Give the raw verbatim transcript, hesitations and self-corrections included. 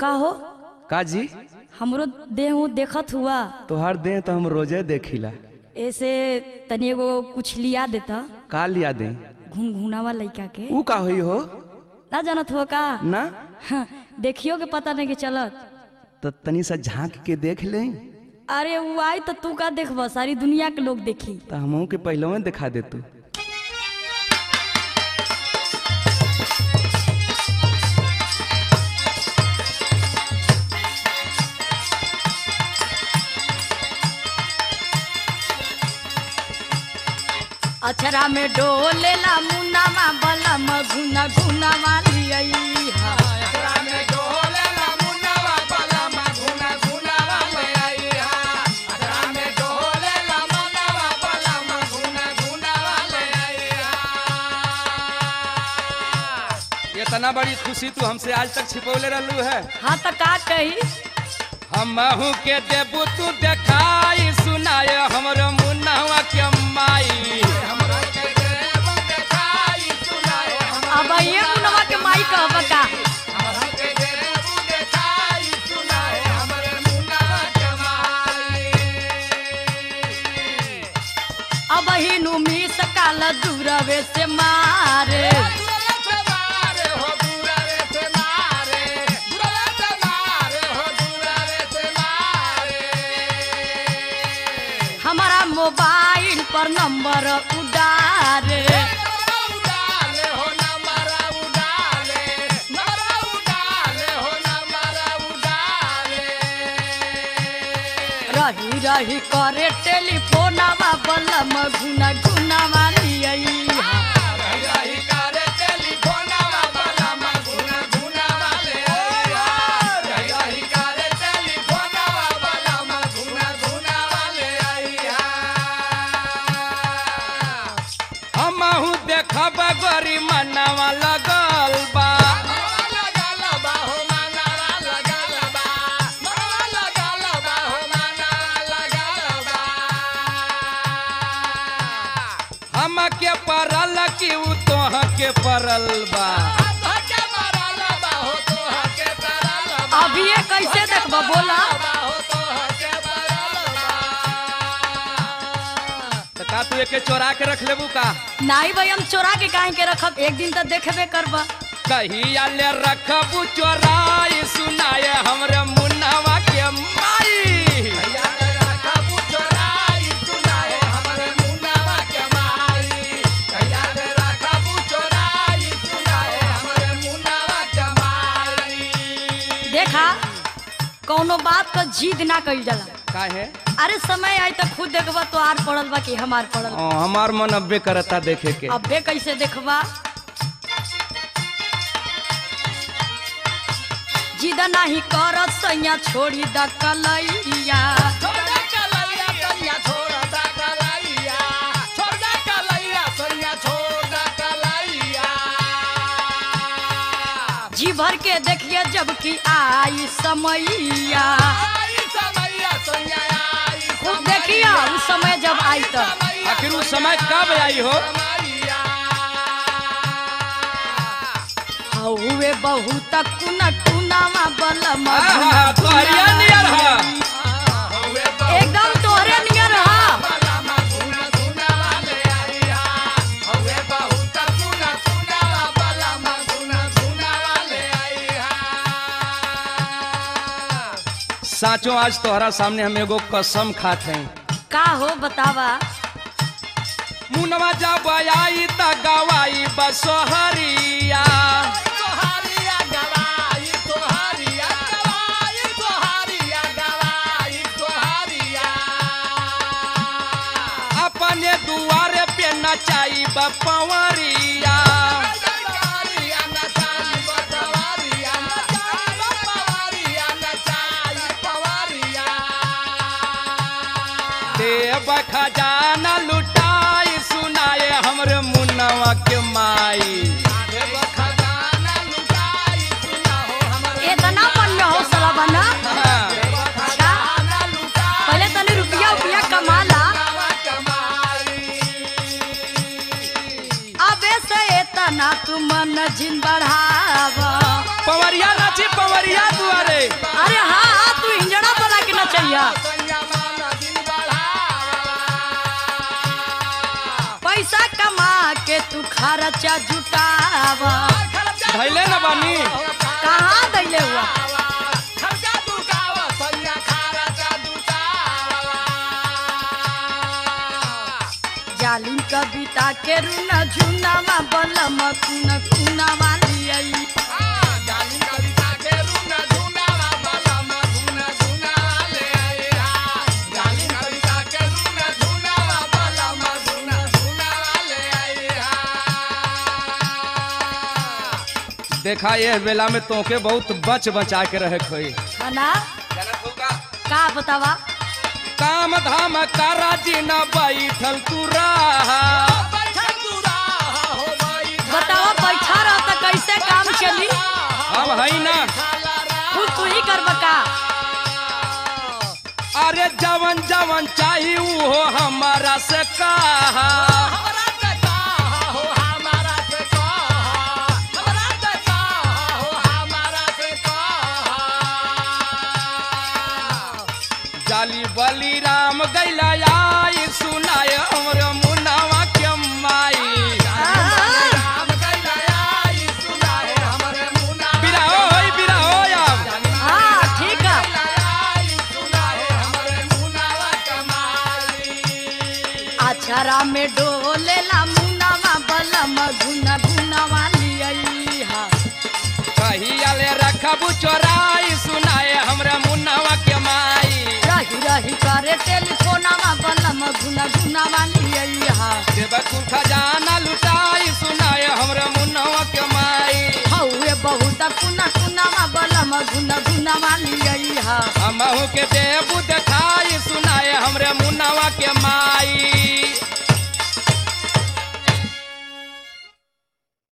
का हो का जी हमरो देह वो देखत हुआ तोहार देह तो हम रोजे देखिला। ऐसे तनी एगो कुछ लिया देता का लिया दे? घुन घुनावा लड़का के। ऊ का हुई हो? ना जानत हो का? ना हाँ, देखियो के पता नहीं के चलत। तो तनी सा झांक के देख ले। अरे वो आई तो तू का देखब, सारी दुनिया के लोग देखी। तो हमहू के पहले में दिखा दे तू। अछरा में डोलेला मुन्नावा बलम घुना घुनावा लियई हा। अछरा में डोलेला मुन्नावा बलम घुना घुनावा लियई हा। अछरा में डोलेला मुन्नावा बलम घुना घुनावा लियई हा। इतना बड़ी खुशी तू हमसे आज तक छिपौले रहलू है। हाँ तो का कही हमहू के देबू तू देखाई सुनाए हमरो मुन्नावा के माई। अब ये मुन्नावा के माई कहब का? अब ही नुमी सकाल दूरवे से मारे हमारा मोबाइल पर नंबर उडारे रही रही करे टेलीफोनवा बलम घुना घुनावा लियई हा। हमहू देखब गोरी मनवा लगल बा। हम के परल कि ऊ तोह के परल बा। अभी ये कैसे देखब बोला? तो का तू एके चोरा के रख लेबू का? नहीं भाई हम चोरा के काहे के रखब, एक दिन तो देखबे करबा। कहिया ले रखबू चोराई सुनाए हमरे मुन्नावा के माई। देखा कौनो बात का जिद ना कइल जाला। काहे? अरे समय आई तो खुद देखबा तो आर पड़ल बा कि हमार पड़ल बा। ओ, हमार मन अब्बे करता देखे के। अबे कैसे देखबा? जिद नहीं कर सैया छोड़ी द कलैया। जी भर के देखिए जब की आई समैया। खूब देखिए उस समय जब आई तो। आखिर उस समय कब आई हो? हुए बहुत कुना कुनावा बलम आहा, तोहरिया नियर हा। एकदम तोहरे नियर हा। साचो आज तोहरा सामने हम एगो कसम खात हैं। का हो बतावा? मुनवा जब आई त गवाई बसोहरिया। अपने दुआरे पे नचाई बपवरिया। देव खजाना लुटाई सुनाए हमरे मुन्नावा के माई। इतना मन में हौसला बना। अच्छा पहले तनी रुपया रुपया कमाला, अबे से इतना तू मन जिन बढ़ावा। पवरिया नाची पवरिया दुआरे। का सैया मान दिन बढ़ावा पैसा कमा के तू खर्चा जुटावा धैले न बानी कहाँ दैले हुआ खर्चा दुकावा सैया खर्चा दुकावा जालिम कविता के रुना झुनावा बलम कुन कुनावा लियई जाली कविता के रुना झुनावा बलम झुना झुनावा ले आई हा जाली कविता के रुना झुनावा बलम झुना झुनावा ले आई हा देखा ये बेला में तोके बहुत बच बचा के रहे खोई खाना जनत होगा का बतावा काम धाम करा जी न बैठल तू रहा बैठल तू रहा हो भाई बतावा बैठा रह त कैसे काम चली हम है ना तू तू ही करब का अरे जवन जवन चाहिए वो हमारा से कहा हमरा से कहा हो हमारा से कहा हमरा से कहा हो हमारा से कहा जाली बली राम गैला आई सुनाय हमर मुनावा के माई राम गैला आई सुनाए हमरे मुना बिराहो होई बिराहो अब हाँ ठीक है आई सुनाए हमरे मुनावा कमाई अछरा में डोलेला मुनावा बलम गुना गुनावा लियई हा कहिया ले रखबू चोराई सुनाए हमरा मुनावा के माई रही रही करे टेलीफोनावा बलम गुना गुनावा लियई हा देव कुल खजाना लुटाई सुनाए हमरा मुनावा के माई हौए बहुत कुना कुनावा बलम गुना गुनावा लियई हा हमहू के दे